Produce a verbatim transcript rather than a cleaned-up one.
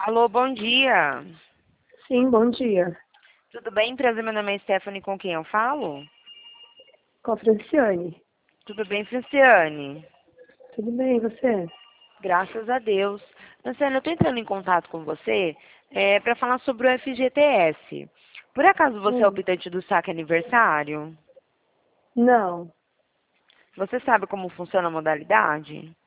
Alô, bom dia. Sim, bom dia. Tudo bem? Prazer, meu nome é Stephanie, com quem eu falo? Com a Franciane. Tudo bem, Franciane? Tudo bem, e você? Graças a Deus. Franciane, eu estou entrando em contato com você para falar sobre o F G T S. Por acaso você é Hum, optante do saque aniversário? não, Você sabe como funciona a modalidade?